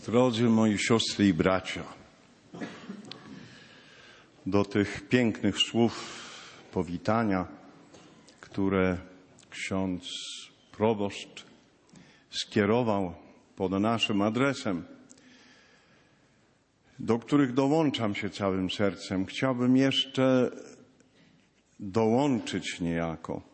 Drodzy moi siostry i bracia, do tych pięknych słów powitania, które ksiądz proboszcz skierował pod naszym adresem, do których dołączam się całym sercem, chciałbym jeszcze dołączyć niejako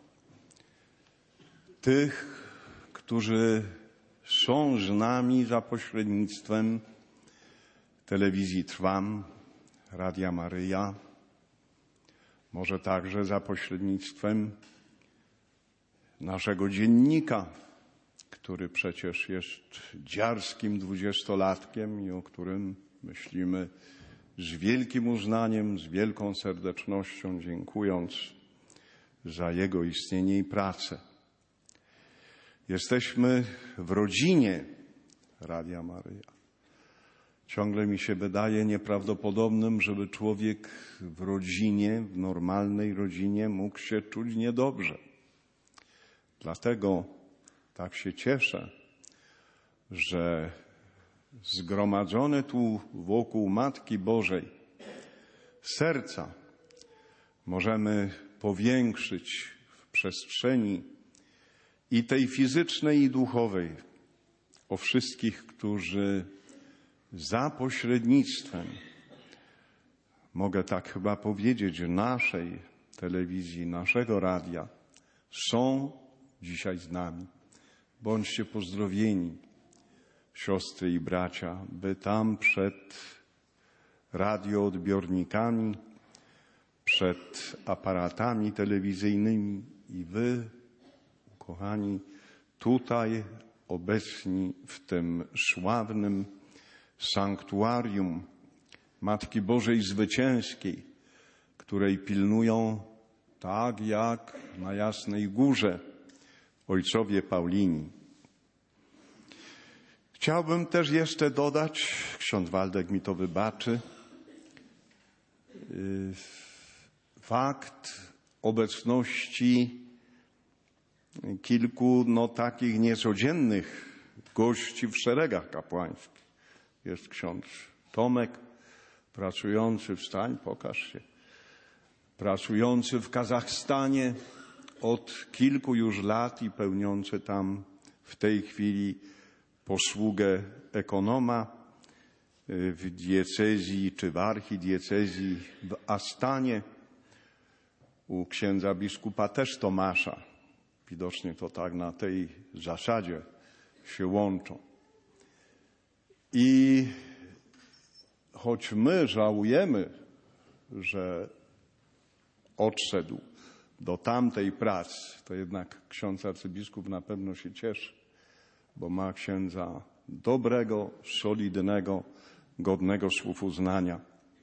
tych, którzy są z nami za pośrednictwem telewizji Trwam, Radia Maryja, może także za pośrednictwem naszego dziennika, który przecież jest dziarskim 20-latkiem i o którym myślimy z wielkim uznaniem, z wielką serdecznością, dziękując za jego istnienie i pracę. Jesteśmy w rodzinie Radia Maryja. Ciągle mi się wydaje nieprawdopodobnym, żeby człowiek w rodzinie, w normalnej rodzinie mógł się czuć niedobrze. Dlatego tak się cieszę, że zgromadzone tu wokół Matki Bożej serca możemy powiększyć w przestrzeni i tej fizycznej, i duchowej o wszystkich, którzy za pośrednictwem, mogę tak chyba powiedzieć, naszej telewizji, naszego radia, są dzisiaj z nami. Bądźcie pozdrowieni, siostry i bracia, by tam przed radioodbiornikami, przed aparatami telewizyjnymi i wy, kochani, tutaj obecni w tym sławnym sanktuarium Matki Bożej Zwycięskiej, której pilnują tak jak na Jasnej Górze ojcowie Paulini. Chciałbym też jeszcze dodać, ksiądz Waldek mi to wybaczy, fakt obecności kilku takich niecodziennych gości w szeregach kapłańskich. Jest ksiądz Tomek, pracujący, wstań, pokaż się, pracujący w Kazachstanie od kilku już lat i pełniący tam w tej chwili posługę ekonoma w diecezji czy w archidiecezji w Astanie. U księdza biskupa też Tomasza. Widocznie to tak na tej zasadzie się łączą. I choć my żałujemy, że odszedł do tamtej pracy, to jednak ksiądz arcybiskup na pewno się cieszy, bo ma księdza dobrego, solidnego, godnego słów uznania.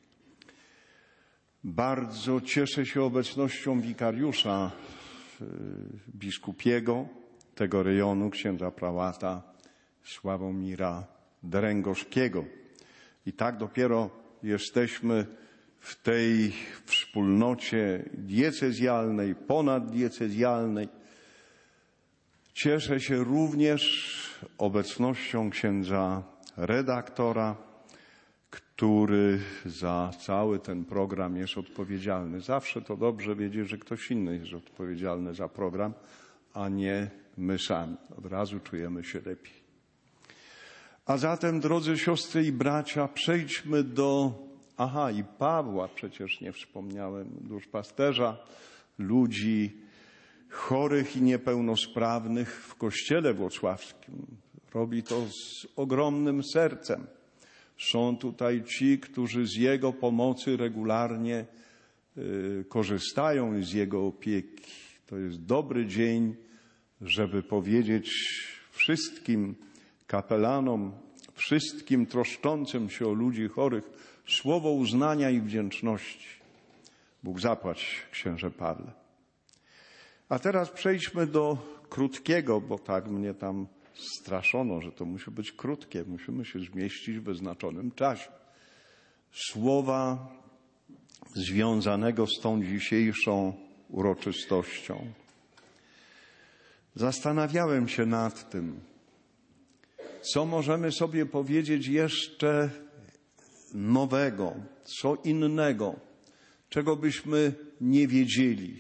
Bardzo cieszę się obecnością wikariusza biskupiego tego rejonu, księdza prałata Sławomira Dręgoszkiego. I tak dopiero jesteśmy w tej wspólnocie diecezjalnej, ponaddiecezjalnej. Cieszę się również obecnością księdza redaktora, który za cały ten program jest odpowiedzialny. Zawsze to dobrze wiedzieć, że ktoś inny jest odpowiedzialny za program, a nie my sami. Od razu czujemy się lepiej. A zatem, drodzy siostry i bracia, przejdźmy do... i Pawła przecież nie wspomniałem, duszpasterza, ludzi chorych i niepełnosprawnych w Kościele Włocławskim. Robi to z ogromnym sercem. Są tutaj ci, którzy z jego pomocy regularnie korzystają, z jego opieki. To jest dobry dzień, żeby powiedzieć wszystkim kapelanom, wszystkim troszczącym się o ludzi chorych słowo uznania i wdzięczności. Bóg zapłać, księże Pawle. A teraz przejdźmy do krótkiego, bo tak mnie tam straszono, że to musi być krótkie. Musimy się zmieścić w wyznaczonym czasie. Słowa związanego z tą dzisiejszą uroczystością. Zastanawiałem się nad tym, Co możemy sobie powiedzieć jeszcze nowego, co innego, czego byśmy nie wiedzieli?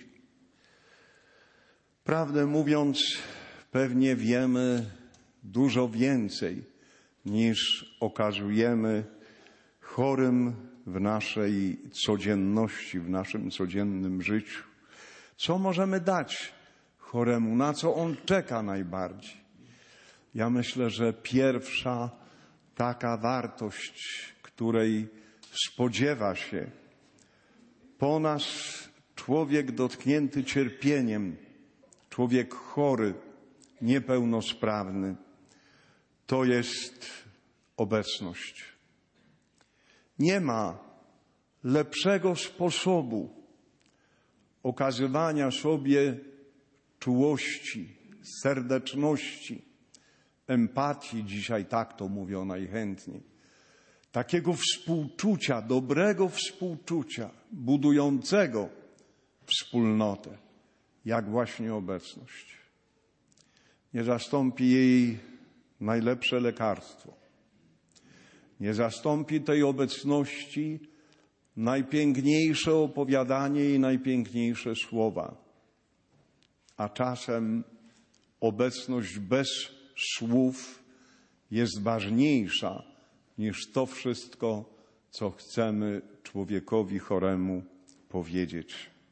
Prawdę mówiąc, pewnie wiemy dużo więcej, niż okazujemy chorym w naszej codzienności, w naszym codziennym życiu. Co możemy dać choremu? Na co on czeka najbardziej? Ja myślę, że pierwsza taka wartość, której spodziewa się po nas człowiek dotknięty cierpieniem, człowiek chory, niepełnosprawny, to jest obecność. Nie ma lepszego sposobu okazywania sobie czułości, serdeczności, empatii, dzisiaj tak to mówią najchętniej, takiego współczucia, dobrego współczucia, budującego wspólnotę, jak właśnie obecność. Nie zastąpi jej najlepsze lekarstwo. Nie zastąpi tej obecności najpiękniejsze opowiadanie i najpiękniejsze słowa. A czasem obecność bez słów jest ważniejsza niż to wszystko, co chcemy człowiekowi choremu powiedzieć.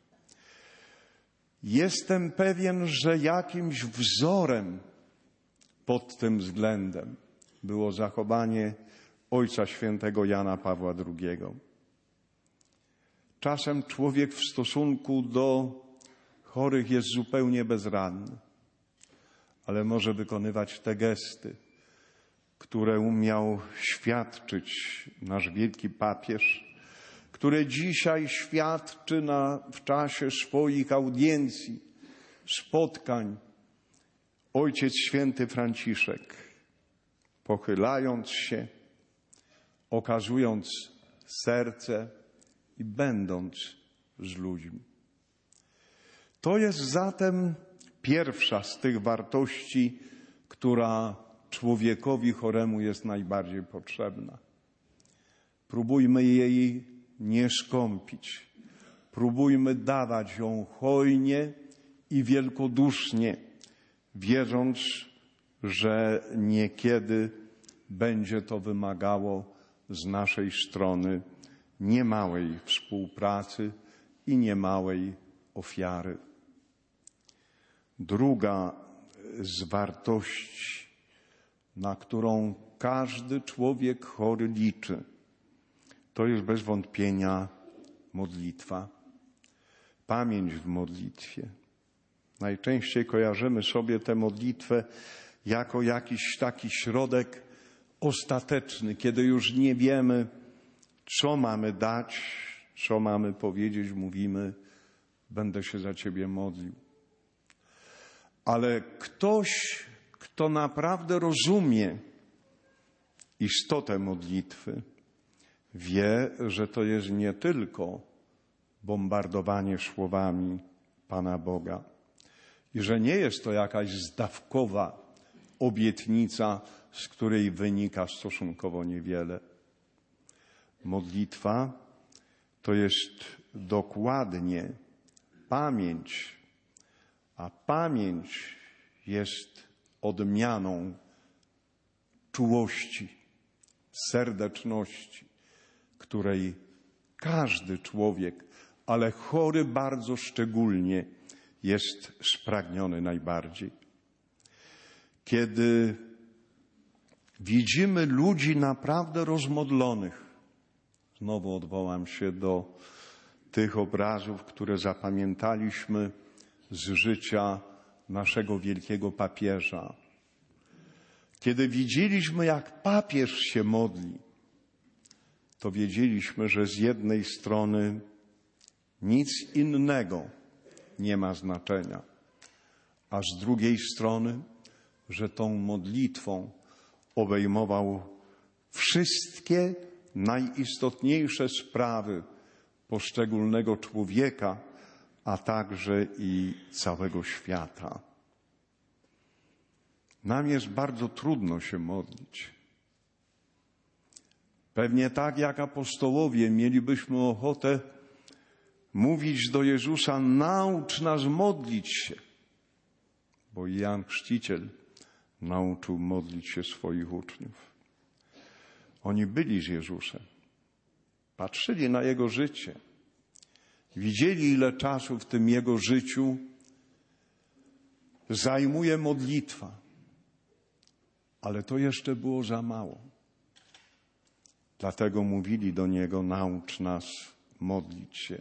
Jestem pewien, że jakimś wzorem pod tym względem było zachowanie Ojca Świętego Jana Pawła II. Czasem człowiek w stosunku do chorych jest zupełnie bezradny, ale może wykonywać te gesty, które umiał świadczyć nasz wielki papież, które dzisiaj świadczy w czasie swoich audiencji, spotkań Ojciec Święty Franciszek, pochylając się, okazując serce i będąc z ludźmi. To jest zatem pierwsza z tych wartości, która człowiekowi choremu jest najbardziej potrzebna. Próbujmy jej nie skąpić. Próbujmy dawać ją hojnie i wielkodusznie, wierząc, że niekiedy będzie to wymagało z naszej strony niemałej współpracy i niemałej ofiary. Druga z wartości, na którą każdy człowiek chory liczy, to jest bez wątpienia modlitwa. Pamięć w modlitwie. Najczęściej kojarzymy sobie tę modlitwę jako jakiś taki środek ostateczny, kiedy już nie wiemy, co mamy dać, co mamy powiedzieć, mówimy: będę się za Ciebie modlił. Ale ktoś, kto naprawdę rozumie istotę modlitwy, wie, że to jest nie tylko bombardowanie słowami Pana Boga i że nie jest to jakaś zdawkowa obietnica, z której wynika stosunkowo niewiele. Modlitwa to jest dokładnie pamięć, a pamięć jest odmianą czułości, serdeczności, której każdy człowiek, ale chory bardzo szczególnie, jest spragniony najbardziej. Kiedy widzimy ludzi naprawdę rozmodlonych, znowu odwołam się do tych obrazów, które zapamiętaliśmy z życia naszego wielkiego papieża. Kiedy widzieliśmy, jak papież się modli, to wiedzieliśmy, że z jednej strony nic innego nie ma znaczenia, a z drugiej strony, że tą modlitwą obejmował wszystkie najistotniejsze sprawy poszczególnego człowieka, a także i całego świata. Nam jest bardzo trudno się modlić. Pewnie tak jak apostołowie mielibyśmy ochotę mówić do Jezusa: naucz nas modlić się. Bo Jan Chrzciciel nauczył modlić się swoich uczniów. Oni byli z Jezusem. Patrzyli na Jego życie. Widzieli, ile czasu w tym Jego życiu zajmuje modlitwa. Ale to jeszcze było za mało. Dlatego mówili do Niego: naucz nas modlić się.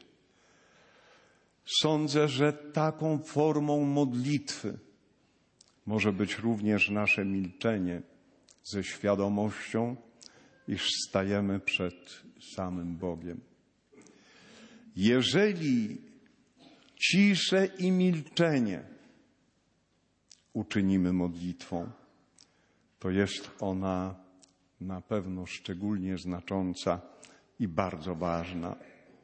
Sądzę, że taką formą modlitwy może być również nasze milczenie ze świadomością, iż stajemy przed samym Bogiem. Jeżeli ciszę i milczenie uczynimy modlitwą, to jest ona na pewno szczególnie znacząca i bardzo ważna.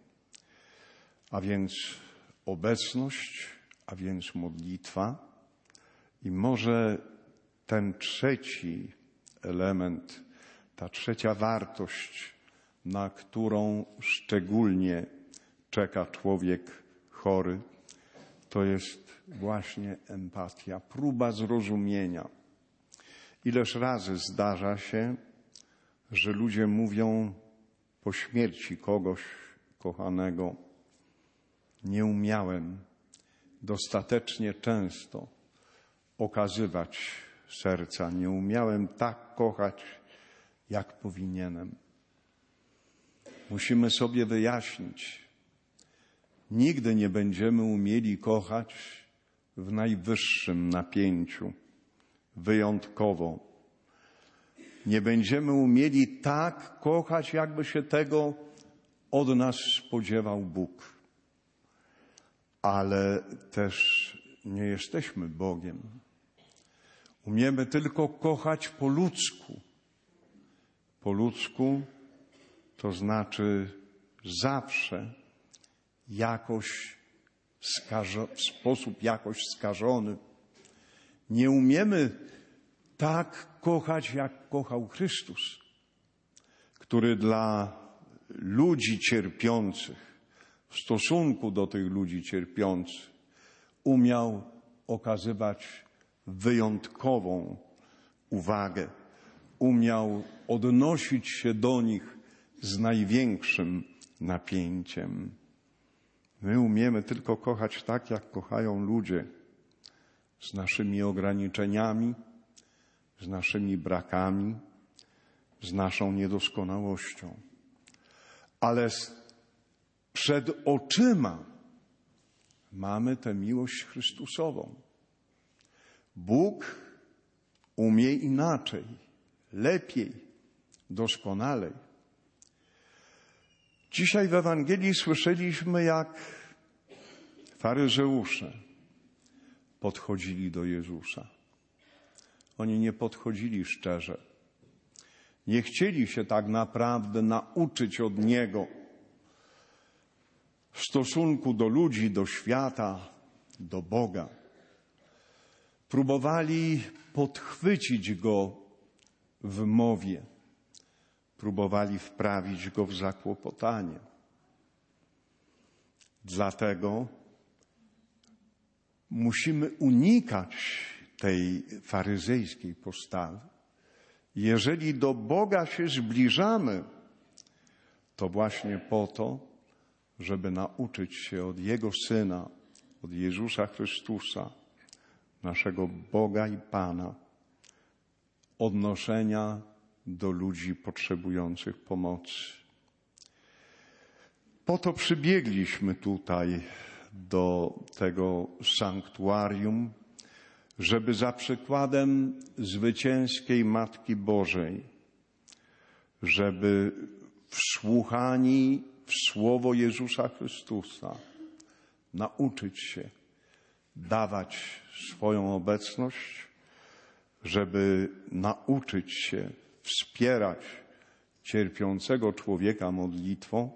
A więc obecność, a więc modlitwa. I może ten trzeci element, ta trzecia wartość, na którą szczególnie czeka człowiek chory, to jest właśnie empatia, próba zrozumienia. Ileż razy zdarza się, że ludzie mówią po śmierci kogoś kochanego: nie umiałem dostatecznie często okazywać serca, nie umiałem tak kochać, jak powinienem. Musimy sobie wyjaśnić: nigdy nie będziemy umieli kochać w najwyższym napięciu, wyjątkowo. Nie będziemy umieli tak kochać, jakby się tego od nas spodziewał Bóg. Ale też nie jesteśmy Bogiem. Umiemy tylko kochać po ludzku. Po ludzku to znaczy zawsze w sposób jakoś skażony. Nie umiemy tak kochać, jak kochał Chrystus, który dla ludzi cierpiących, w stosunku do tych ludzi cierpiących, umiał okazywać wyjątkową uwagę. Umiał odnosić się do nich z największym napięciem. My umiemy tylko kochać tak, jak kochają ludzie, z naszymi ograniczeniami, z naszymi brakami, z naszą niedoskonałością. Ale przed oczyma mamy tę miłość Chrystusową. Bóg umie inaczej, lepiej, doskonalej. Dzisiaj w Ewangelii słyszeliśmy, jak faryzeusze podchodzili do Jezusa. Oni nie podchodzili szczerze. Nie chcieli się tak naprawdę nauczyć od Niego w stosunku do ludzi, do świata, do Boga. Próbowali podchwycić Go w mowie. Próbowali wprawić Go w zakłopotanie. Dlatego musimy unikać tej faryzejskiej postawy. Jeżeli do Boga się zbliżamy, to właśnie po to, żeby nauczyć się od Jego Syna, od Jezusa Chrystusa, naszego Boga i Pana, odnoszenia do ludzi potrzebujących pomocy. Po to przybiegliśmy tutaj do tego sanktuarium, żeby za przykładem zwycięskiej Matki Bożej, żeby wsłuchani w Słowo Jezusa Chrystusa nauczyć się dawać swoją obecność, żeby nauczyć się wspierać cierpiącego człowieka modlitwą,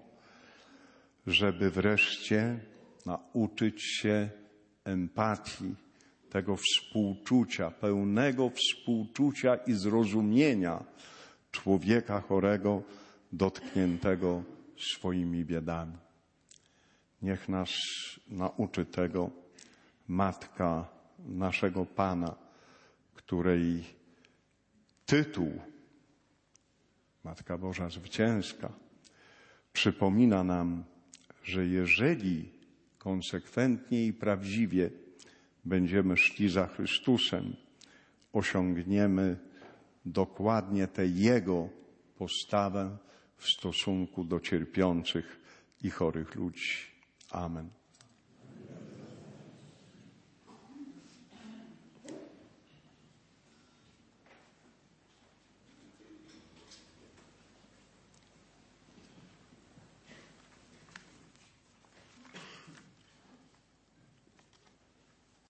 żeby wreszcie nauczyć się empatii, tego współczucia, pełnego współczucia i zrozumienia człowieka chorego, dotkniętego swoimi biedami. Niech nas nauczy tego Matka naszego Pana, której tytuł Matka Boża Zwycięska przypomina nam, że jeżeli konsekwentnie i prawdziwie będziemy szli za Chrystusem, osiągniemy dokładnie tę Jego postawę w stosunku do cierpiących i chorych ludzi. Amen.